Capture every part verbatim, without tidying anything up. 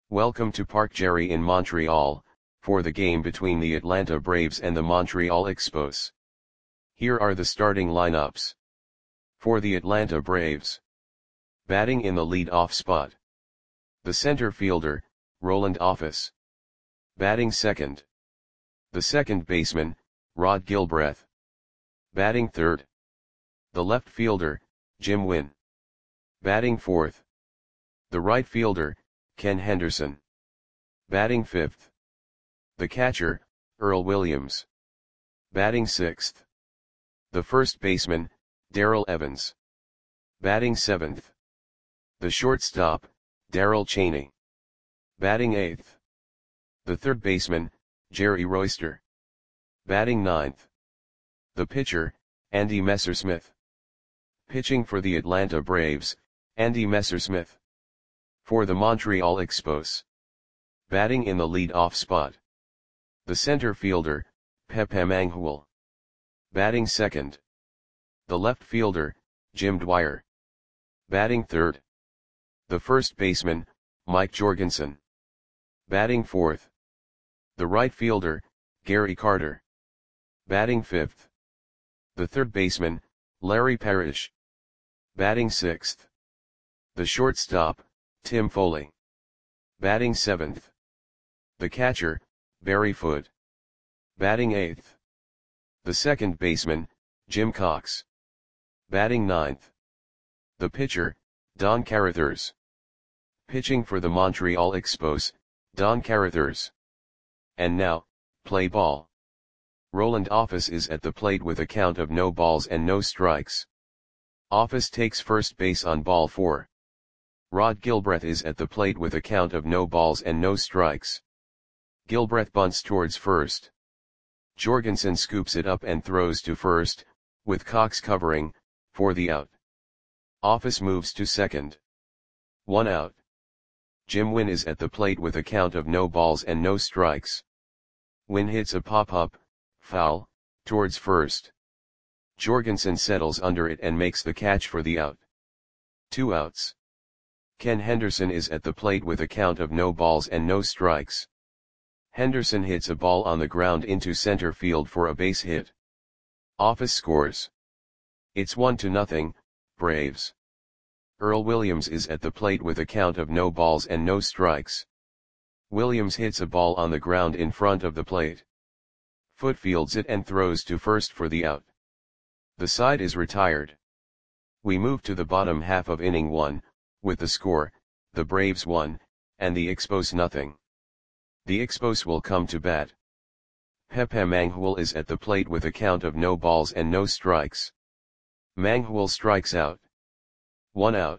Welcome to Parc Jerry in Montreal, for the game between the Atlanta Braves and the Montreal Expos. Here are the starting lineups. For the Atlanta Braves. Batting in the lead-off spot. The center fielder, Roland Office. Batting second. The second baseman, Rod Gilbreth. Batting third. The left fielder, Jim Wynn. Batting fourth. The right fielder, Ken Henderson. Batting fifth. The catcher, Earl Williams. Batting sixth. The first baseman, Darrell Evans. Batting seventh. The shortstop, Darrell Cheney. Batting eighth. The third baseman, Jerry Royster. Batting ninth. The pitcher, Andy Messersmith. Pitching for the Atlanta Braves, Andy Messersmith. For the Montreal Expos. Batting in the lead-off spot. The center fielder, Pepe Mangual. Batting second. The left fielder, Jim Dwyer. Batting third. The first baseman, Mike Jorgensen. Batting fourth. The right fielder, Gary Carter. Batting fifth. The third baseman, Larry Parrish. Batting sixth. The shortstop, Tim Foley. Batting seventh. The catcher, Barry Foote. Batting eighth. The second baseman, Jim Cox. Batting ninth. The pitcher, Don Carruthers. Pitching for the Montreal Expos, Don Carruthers. And now, play ball. Roland Office is at the plate with a count of no balls and no strikes. Office takes first base on ball four. Rod Gilbreth is at the plate with a count of no balls and no strikes. Gilbreth bunts towards first. Jorgensen scoops it up and throws to first, with Cox covering, for the out. Office moves to second. One out. Jim Wynn is at the plate with a count of no balls and no strikes. Wynn hits a pop-up, foul, towards first. Jorgensen settles under it and makes the catch for the out. Two outs. Ken Henderson is at the plate with a count of no balls and no strikes. Henderson hits a ball on the ground into center field for a base hit. Office scores. It's one to nothing, Braves. Earl Williams is at the plate with a count of no balls and no strikes. Williams hits a ball on the ground in front of the plate. Foote fields it and throws to first for the out. The side is retired. We move to the bottom half of inning one, with the score, the Braves one, and the Expos nothing. The Expos will come to bat. Pepe Mangual is at the plate with a count of no balls and no strikes. Mangual strikes out. One out.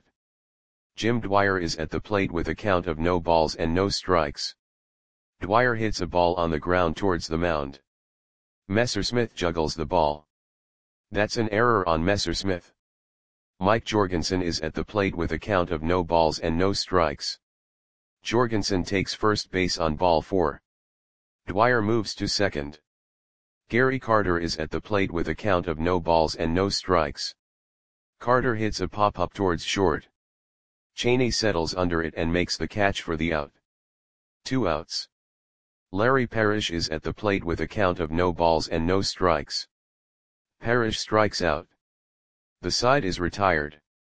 Jim Dwyer is at the plate with a count of no balls and no strikes. Dwyer hits a ball on the ground towards the mound. Messersmith juggles the ball. That's an error on Messersmith. Mike Jorgensen is at the plate with a count of no balls and no strikes. Jorgensen takes first base on ball four. Dwyer moves to second. Gary Carter is at the plate with a count of no balls and no strikes. Carter hits a pop-up towards short. Cheney settles under it and makes the catch for the out. Two outs. Larry Parrish is at the plate with a count of no balls and no strikes. Parrish strikes out. The side is retired.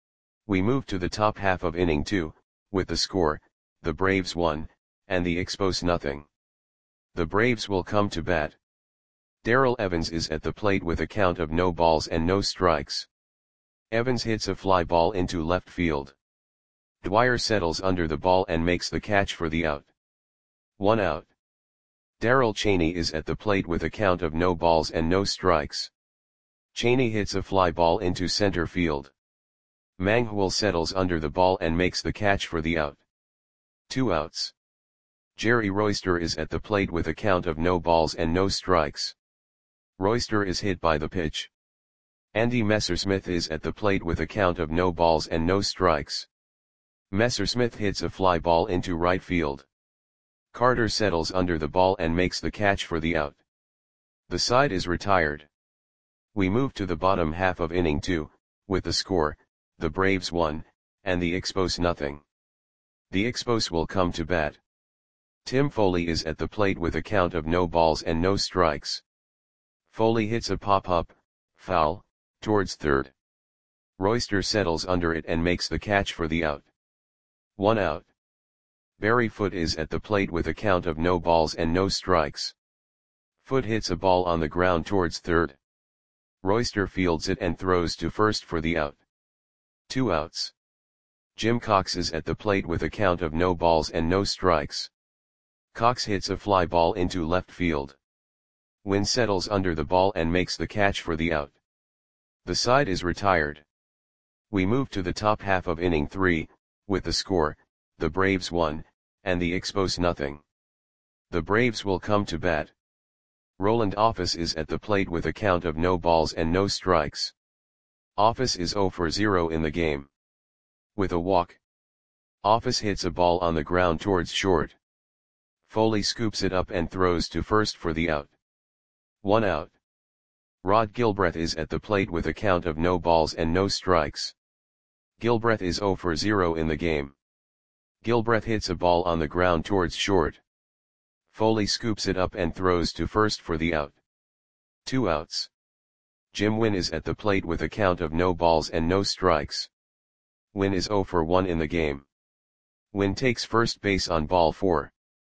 We move to the top half of inning two, with the score, the Braves one, and the Expos nothing. The Braves will come to bat. Darrell Evans is at the plate with a count of no balls and no strikes. Evans hits a fly ball into left field. Dwyer settles under the ball and makes the catch for the out. One out. Darrell Cheney is at the plate with a count of no balls and no strikes. Cheney hits a fly ball into center field. Mangual settles under the ball and makes the catch for the out. Two outs. Jerry Royster is at the plate with a count of no balls and no strikes. Royster is hit by the pitch. Andy Messersmith is at the plate with a count of no balls and no strikes. Messersmith hits a fly ball into right field. Carter settles under the ball and makes the catch for the out. The side is retired. We move to the bottom half of inning two, with the score, the Braves one, and the Expos nothing. The Expos will come to bat. Tim Foley is at the plate with a count of no balls and no strikes. Foley hits a pop-up, foul, towards third. Royster settles under it and makes the catch for the out. One out. Barry Foote is at the plate with a count of no balls and no strikes. Foote hits a ball on the ground towards third. Royster fields it and throws to first for the out. Two outs. Jim Cox is at the plate with a count of no balls and no strikes. Cox hits a fly ball into left field. Wynn settles under the ball and makes the catch for the out. The side is retired. We move to the top half of inning three, with the score, the Braves one, and the Expos nothing. The Braves will come to bat. Roland Office is at the plate with a count of no balls and no strikes. Office is zero for zero in the game. With a walk. Office hits a ball on the ground towards short. Foley scoops it up and throws to first for the out. One out. Rod Gilbreth is at the plate with a count of no balls and no strikes. Gilbreth is zero for zero in the game. Gilbreth hits a ball on the ground towards short. Foley scoops it up and throws to first for the out. Two outs. Jim Wynn is at the plate with a count of no balls and no strikes. Wynn is zero for one in the game. Wynn takes first base on ball four.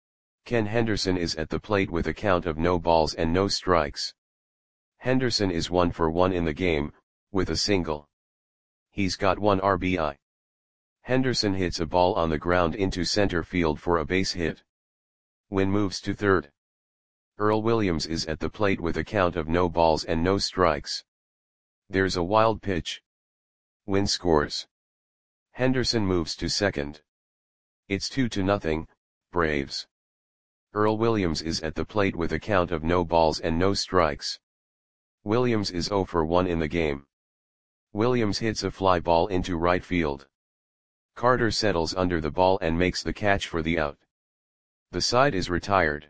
Ken Henderson is at the plate with a count of no balls and no strikes. Henderson is one for one in the game, with a single. He's got one R B I. Henderson hits a ball on the ground into center field for a base hit. Wynn moves to third. Earl Williams is at the plate with a count of no balls and no strikes. There's a wild pitch. Wynn scores. Henderson moves to second. It's two to nothing, Braves. Earl Williams is at the plate with a count of no balls and no strikes. Williams is zero for one in the game. Williams hits a fly ball into right field. Carter settles under the ball and makes the catch for the out. The side is retired.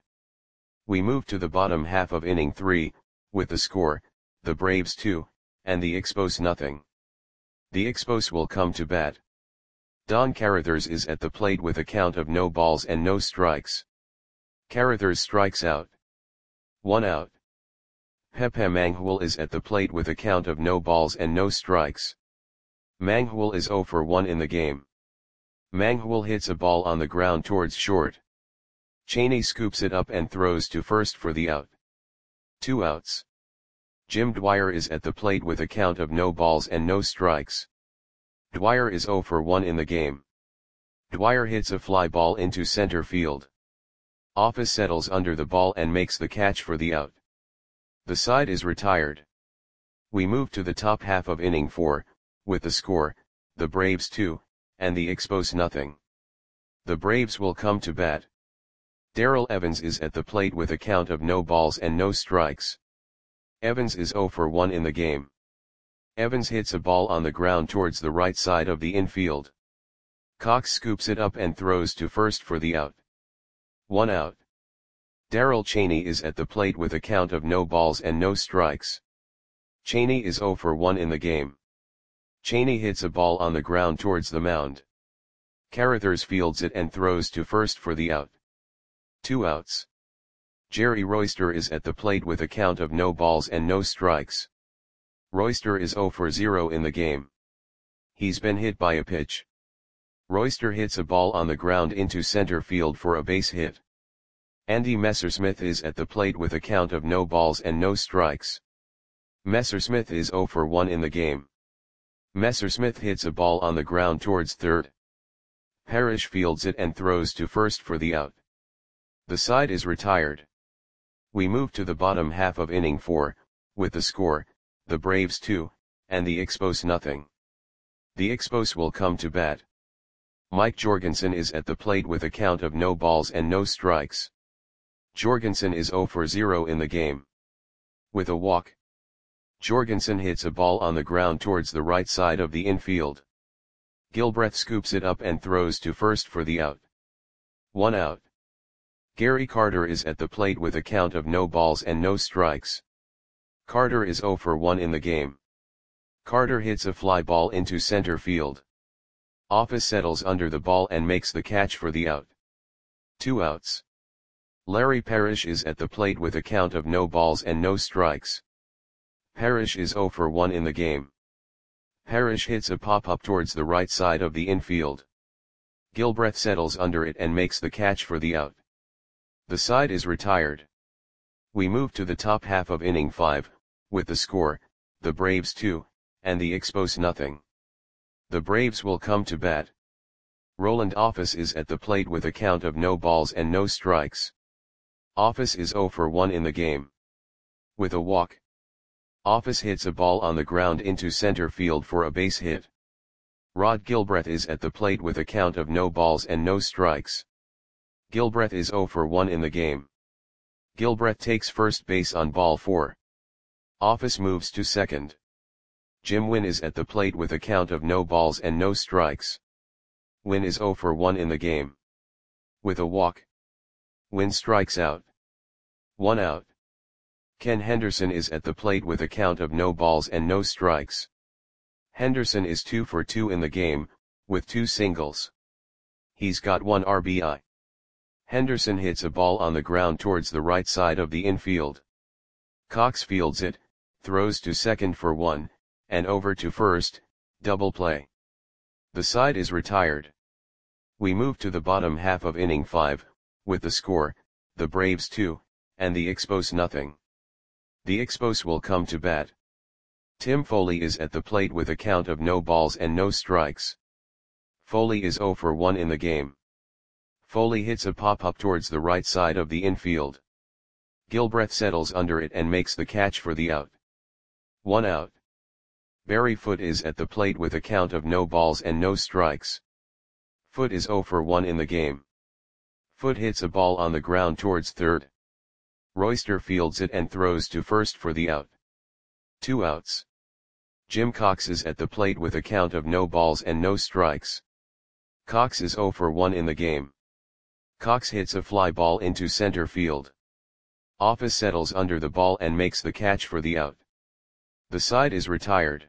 We move to the bottom half of inning three, with the score, the Braves two, and the Expos nothing. The Expos will come to bat. Don Carruthers is at the plate with a count of no balls and no strikes. Carruthers strikes out. One out. Pepe Manghul is at the plate with a count of no balls and no strikes. Manghul is zero for one in the game. Manghul hits a ball on the ground towards short. Cheney scoops it up and throws to first for the out. Two outs. Jim Dwyer is at the plate with a count of no balls and no strikes. Dwyer is zero for one in the game. Dwyer hits a fly ball into center field. Office settles under the ball and makes the catch for the out. The side is retired. We move to the top half of inning four, with the score, the Braves two, and the Expos nothing. The Braves will come to bat. Darrell Evans is at the plate with a count of no balls and no strikes. Evans is zero for one in the game. Evans hits a ball on the ground towards the right side of the infield. Cox scoops it up and throws to first for the out. One out. Darrell Cheney is at the plate with a count of no balls and no strikes. Cheney is zero for one in the game. Cheney hits a ball on the ground towards the mound. Carruthers fields it and throws to first for the out. Two outs. Jerry Royster is at the plate with a count of no balls and no strikes. Royster is zero for zero in the game. He's been hit by a pitch. Royster hits a ball on the ground into center field for a base hit. Andy Messersmith is at the plate with a count of no balls and no strikes. Messersmith is zero for one in the game. Messersmith hits a ball on the ground towards third. Parrish fields it and throws to first for the out. The side is retired. We move to the bottom half of inning four, with the score, the Braves two, and the Expos nothing. The Expos will come to bat. Mike Jorgensen is at the plate with a count of no balls and no strikes. Jorgensen is zero for zero in the game. With a walk. Jorgensen hits a ball on the ground towards the right side of the infield. Gilbreth scoops it up and throws to first for the out. One out. Gary Carter is at the plate with a count of no balls and no strikes. Carter is zero for one in the game. Carter hits a fly ball into center field. Office settles under the ball and makes the catch for the out. Two outs. Larry Parrish is at the plate with a count of no balls and no strikes. Parrish is zero for one in the game. Parrish hits a pop-up towards the right side of the infield. Gilbreth settles under it and makes the catch for the out. The side is retired. We move to the top half of inning five, with the score, the Braves two, and the Expos nothing. The Braves will come to bat. Roland Office is at the plate with a count of no balls and no strikes. Office is zero for one in the game. With a walk. Office hits a ball on the ground into center field for a base hit. Rod Gilbreth is at the plate with a count of no balls and no strikes. Gilbreth is zero for one in the game. Gilbreth takes first base on ball four. Office moves to second. Jim Wynn is at the plate with a count of no balls and no strikes. Wynn is zero for one in the game. With a walk. Wynn strikes out. One out. Ken Henderson is at the plate with a count of no balls and no strikes. Henderson is two for two in the game, with two singles. He's got one R B I. Henderson hits a ball on the ground towards the right side of the infield. Cox fields it, throws to second for one, and over to first, double play. The side is retired. We move to the bottom half of inning five, with the score, the Braves two, and the Expos nothing. The Expos will come to bat. Tim Foley is at the plate with a count of no balls and no strikes. Foley is zero for one in the game. Foley hits a pop-up towards the right side of the infield. Gilbreth settles under it and makes the catch for the out. One out. Barry Foote is at the plate with a count of no balls and no strikes. Foote is zero for one in the game. Foote hits a ball on the ground towards third. Royster fields it and throws to first for the out. Two outs. Jim Cox is at the plate with a count of no balls and no strikes. Cox is zero for one in the game. Cox hits a fly ball into center field. Office settles under the ball and makes the catch for the out. The side is retired.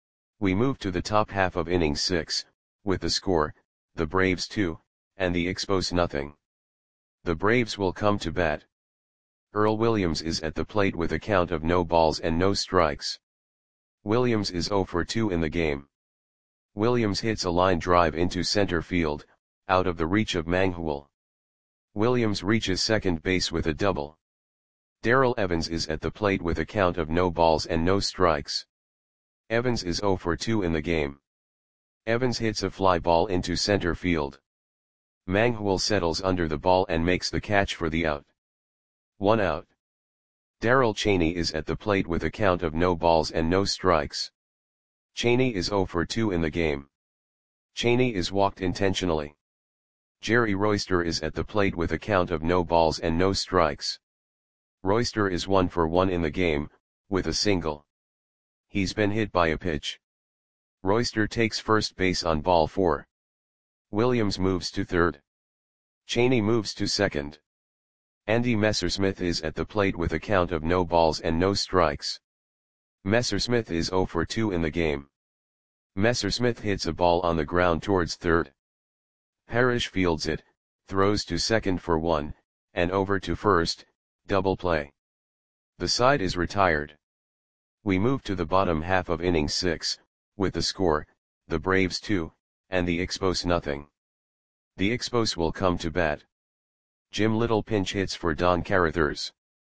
We move to the top half of inning six, with the score, the Braves two, and the Expos nothing. The Braves will come to bat. Earl Williams is at the plate with a count of no balls and no strikes. Williams is zero for two in the game. Williams hits a line drive into center field, out of the reach of Manghul. Williams reaches second base with a double. Darrell Evans is at the plate with a count of no balls and no strikes. Evans is zero for two in the game. Evans hits a fly ball into center field. Manghul settles under the ball and makes the catch for the out. One out. Darrell Chaney is at the plate with a count of no balls and no strikes. Chaney is zero for two in the game. Chaney is walked intentionally. Jerry Royster is at the plate with a count of no balls and no strikes. Royster is one for one in the game, with a single. He's been hit by a pitch. Royster takes first base on ball four. Williams moves to third. Chaney moves to second. Andy Messersmith is at the plate with a count of no balls and no strikes. Messersmith is zero for two in the game. Messersmith hits a ball on the ground towards third. Parrish fields it, throws to second for one, and over to first, double play. The side is retired. We move to the bottom half of inning six, with the score, the Braves two, and the Expos nothing. The Expos will come to bat. Jim Little pinch hits for Don Carruthers.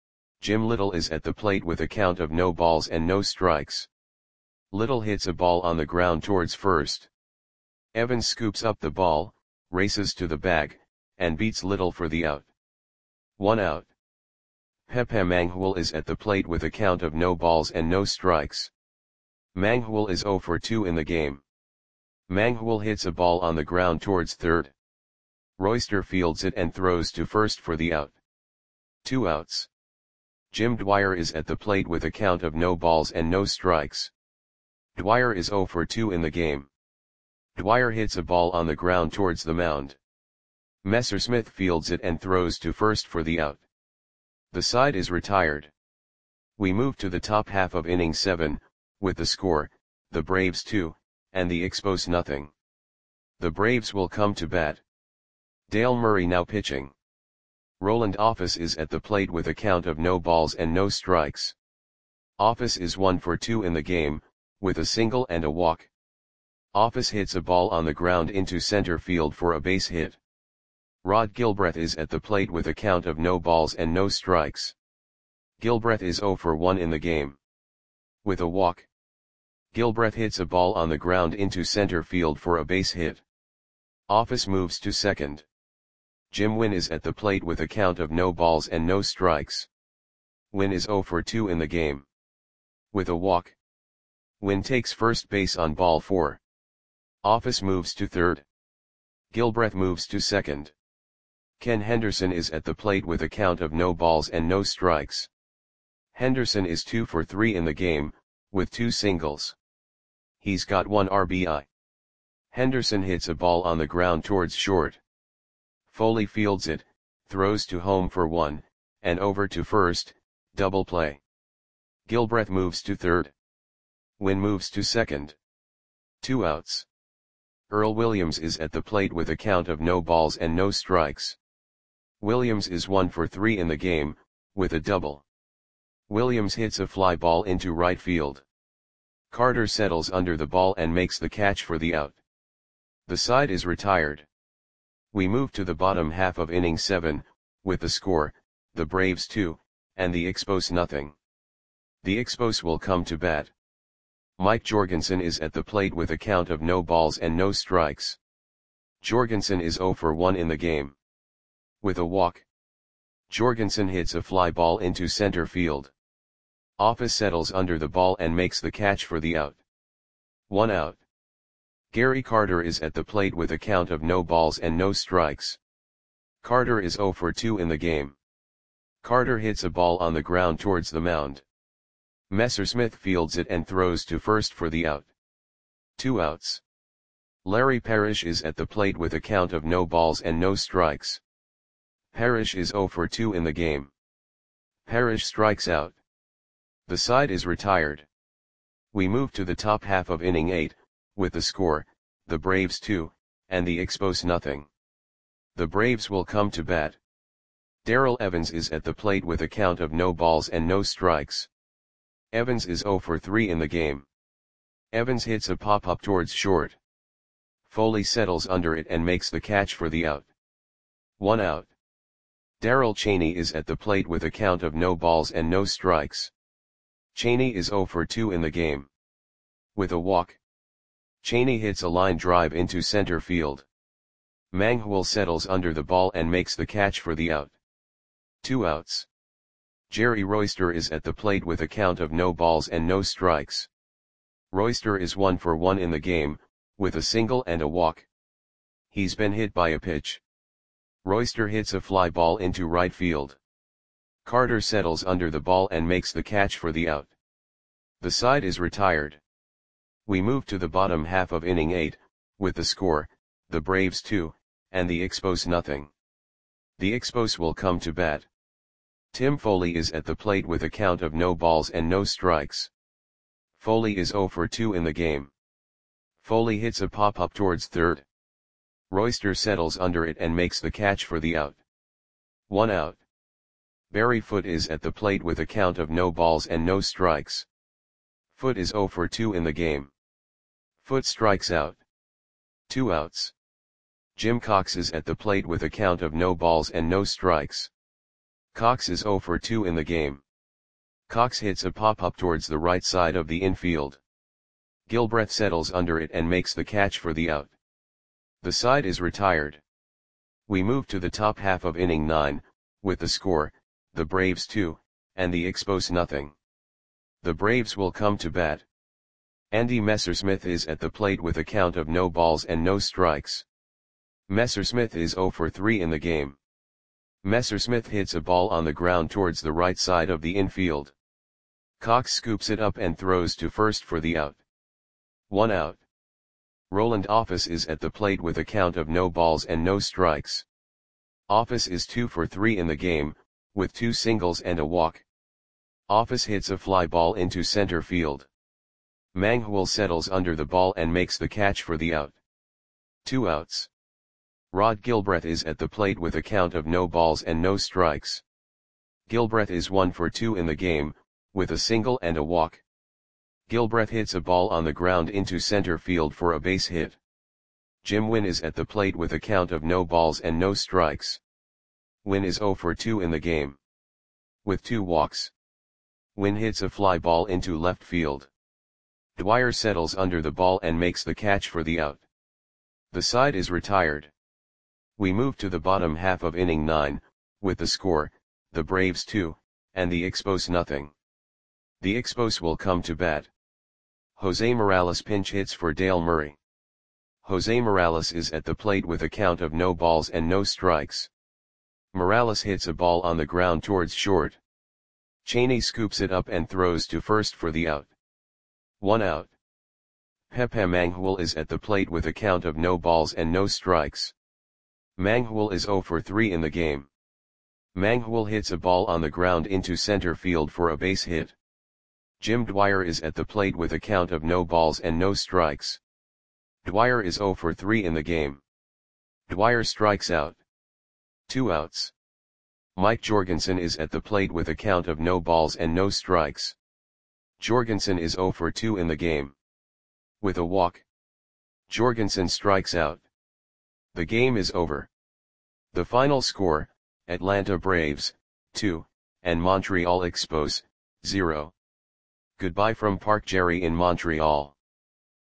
Jim Little is at the plate with a count of no balls and no strikes. Little hits a ball on the ground towards first. Evans scoops up the ball, races to the bag, and beats Little for the out. One out. Pepe Manghul is at the plate with a count of no balls and no strikes. Manghul is zero for two in the game. Manghul hits a ball on the ground towards third. Royster fields it and throws to first for the out. Two outs. Jim Dwyer is at the plate with a count of no balls and no strikes. Dwyer is zero for two in the game. Dwyer hits a ball on the ground towards the mound. Messersmith fields it and throws to first for the out. The side is retired. We move to the top half of inning seven, with the score, the Braves two, and the Expos nothing. The Braves will come to bat. Dale Murray now pitching. Roland Office is at the plate with a count of no balls and no strikes. Office is one for two in the game, with a single and a walk. Office hits a ball on the ground into center field for a base hit. Rod Gilbreth is at the plate with a count of no balls and no strikes. Gilbreth is zero for one in the game. With a walk. Gilbreth hits a ball on the ground into center field for a base hit. Office moves to second. Jim Wynn is at the plate with a count of no balls and no strikes. Wynn is zero for two in the game. With a walk. Wynn takes first base on ball four. Office moves to third. Gilbreth moves to second. Ken Henderson is at the plate with a count of no balls and no strikes. Henderson is two for three in the game, with two singles. He's got one R B I. Henderson hits a ball on the ground towards short. Foley fields it, throws to home for one, and over to first, double play. Gilbreth moves to third. Wynn moves to second. Two outs. Earl Williams is at the plate with a count of no balls and no strikes. Williams is one for three in the game, with a double. Williams hits a fly ball into right field. Carter settles under the ball and makes the catch for the out. The side is retired. We move to the bottom half of inning seven, with the score, the Braves two, and the Expos nothing. The Expos will come to bat. Mike Jorgensen is at the plate with a count of no balls and no strikes. Jorgensen is zero for one in the game. With a walk. Jorgensen hits a fly ball into center field. Office settles under the ball and makes the catch for the out. One out. Gary Carter is at the plate with a count of no balls and no strikes. Carter is zero for two in the game. Carter hits a ball on the ground towards the mound. Messersmith fields it and throws to first for the out. Two outs. Larry Parrish is at the plate with a count of no balls and no strikes. Parrish is zero for two in the game. Parrish strikes out. The side is retired. We move to the top half of inning eight, with the score, the Braves two, and the Expos nothing. The Braves will come to bat. Darrell Evans is at the plate with a count of no balls and no strikes. Evans is zero for three in the game. Evans hits a pop-up towards short. Foley settles under it and makes the catch for the out. One out. Darrell Cheney is at the plate with a count of no balls and no strikes. Cheney is zero for two in the game. With a walk. Cheney hits a line drive into center field. Manghwal settles under the ball and makes the catch for the out. Two outs. Jerry Royster is at the plate with a count of no balls and no strikes. Royster is one for one in the game, with a single and a walk. He's been hit by a pitch. Royster hits a fly ball into right field. Carter settles under the ball and makes the catch for the out. The side is retired. We move to the bottom half of inning eight, with the score, the Braves two, and the Expos nothing. The Expos will come to bat. Tim Foley is at the plate with a count of no balls and no strikes. Foley is zero for two in the game. Foley hits a pop-up towards third. Royster settles under it and makes the catch for the out. One out. Barry Foote is at the plate with a count of no balls and no strikes. Foote is zero for two in the game. Foote strikes out. Two outs. Jim Cox is at the plate with a count of no balls and no strikes. Cox is zero for two in the game. Cox hits a pop-up towards the right side of the infield. Gilbreth settles under it and makes the catch for the out. The side is retired. We move to the top half of inning nine, with the score, the Braves two, and the Expos nothing. The Braves will come to bat. Andy Messersmith is at the plate with a count of no balls and no strikes. Messersmith is zero for three in the game. Messersmith hits a ball on the ground towards the right side of the infield. Cox scoops it up and throws to first for the out. One out. Roland Office is at the plate with a count of no balls and no strikes. Office is two for three in the game, with two singles and a walk. Office hits a fly ball into center field. Manghwal settles under the ball and makes the catch for the out. Two outs. Rod Gilbreth is at the plate with a count of no balls and no strikes. Gilbreth is one for two in the game, with a single and a walk. Gilbreth hits a ball on the ground into center field for a base hit. Jim Wynn is at the plate with a count of no balls and no strikes. Wynn is zero for two in the game. With two walks. Wynn hits a fly ball into left field. Dwyer settles under the ball and makes the catch for the out. The side is retired. We move to the bottom half of inning nine, with the score, the Braves two, and the Expos nothing. The Expos will come to bat. Jose Morales pinch hits for Dale Murray. Jose Morales is at the plate with a count of no balls and no strikes. Morales hits a ball on the ground towards short. Cheney scoops it up and throws to first for the out. One out. Pepe Manghul is at the plate with a count of no balls and no strikes. Manghul is zero for three in the game. Manghul hits a ball on the ground into center field for a base hit. Jim Dwyer is at the plate with a count of no balls and no strikes. Dwyer is zero for three in the game. Dwyer strikes out. Two outs. Mike Jorgensen is at the plate with a count of no balls and no strikes. Jorgensen is zero for two in the game. With a walk. Jorgensen strikes out. The game is over. The final score, Atlanta Braves, two, and Montreal Expos, zero. Goodbye from Park Jerry in Montreal.